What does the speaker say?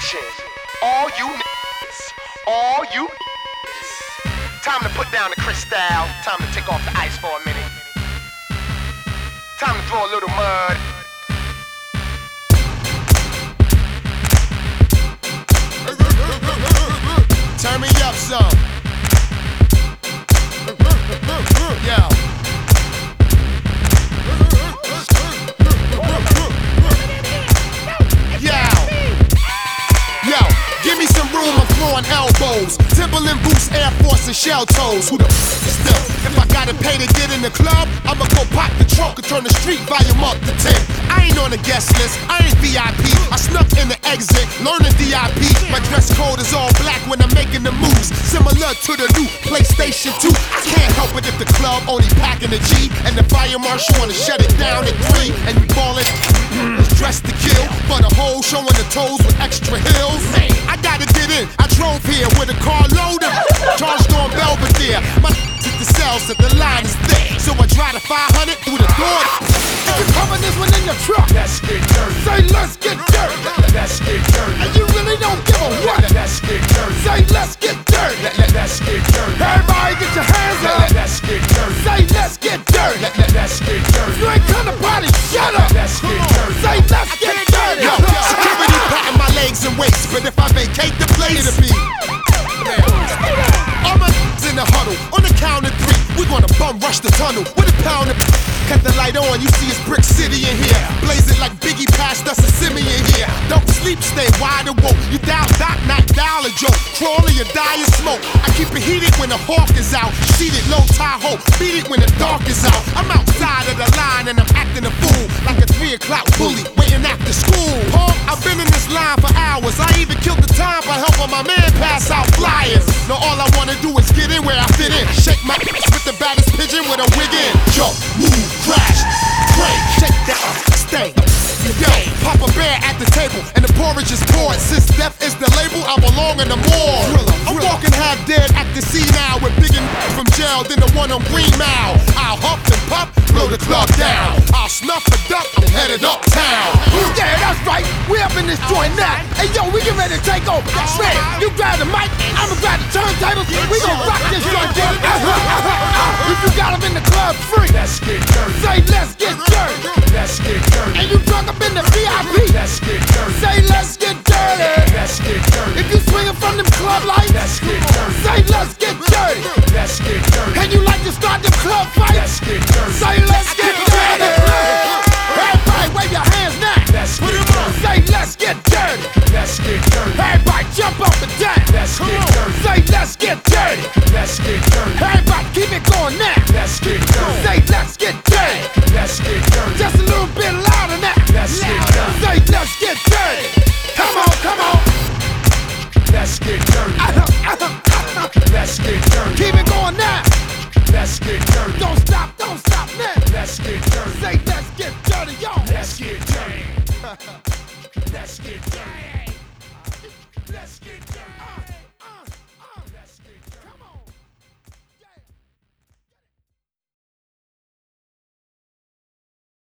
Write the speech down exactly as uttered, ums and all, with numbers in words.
Attention, all you niggas, all you niggas. Time to put down the crystal, time to take off the ice for a minute. Time to throw a little mud. Turn me up some. Yo. Yo, give me some room, I'm throwing elbows. Timberland boots, Air Force, and shell toes. Who the f is still? If I gotta pay to get in the club, I'ma go pop the trunk and turn the street volume up to ten. I ain't on the guest list, I ain't V I P. I snuck in the exit, learning D I P. My dress code is all black when I'm making the moves, similar to the new PlayStation two. I can't help it if the club only packing a G, and the fire marshal wanna shut it down at three. And you ballin', dressed to kill, for the whole showing the toes with extra heels. I gotta get in, I drove here with a car loaded, charged on Belvedere. My hit the cells that the line is thick, so I drive the five hundred through the door. If you cover this one in your truck, let's get dirty. Say let's get dirty. Let's get dirty. And you really don't give a what. Let's get dirty. Say let's get dirty. Let, let, let's get dirty. Everybody get your hands Let, up. let, let's get dirty. Say let's get dirty. Let, let, let's get dirty. You ain't come to party, shut up. Let's get dirty. Say let's get dirty. Yo, security patting my legs and waist, but if I vacate the place, it'll be all my in the huddle, on the count of three, we're gonna bum rush the tunnel with a pound of. Cut the light on, you see it's Brick City in here. Blaze it like Biggie passed us a Simi in here. Don't sleep, stay wide awoke. You dial dot, not dial a joke. Crawl or you die in smoke. I keep it heated when the hawk is out. Seated low Tahoe, beat it when the dark is out. I'm outside of the line and I'm acting a fool, like a three o'clock bully waiting after school. Punk, I've been in this line for hours. I even killed the time by helping my man pass out flyers. Now all I wanna do is get in where I fit in. Shake my ass with the baddest pigeon with a wig in. Jump, move, crash, break, shake that, stay. Yo, Papa Bear at the table, and the porridge is poured. Since death is the label, I belong in the morgue. I'm walking half dead at the sea now, with bigger from jail than the one on Green Mile. I'll huff and puff, blow the club down. I'll snuff a duck and headed uptown. Yeah, that's right, we up in this joint now. Hey yo, we get ready to take over. Man, you grab the mic, I'ma grab the turntables. We gon' rock this joint, baby. If you got them in the club free, let's get dirty. say let's get dirty. Let's get dirty. And you drunk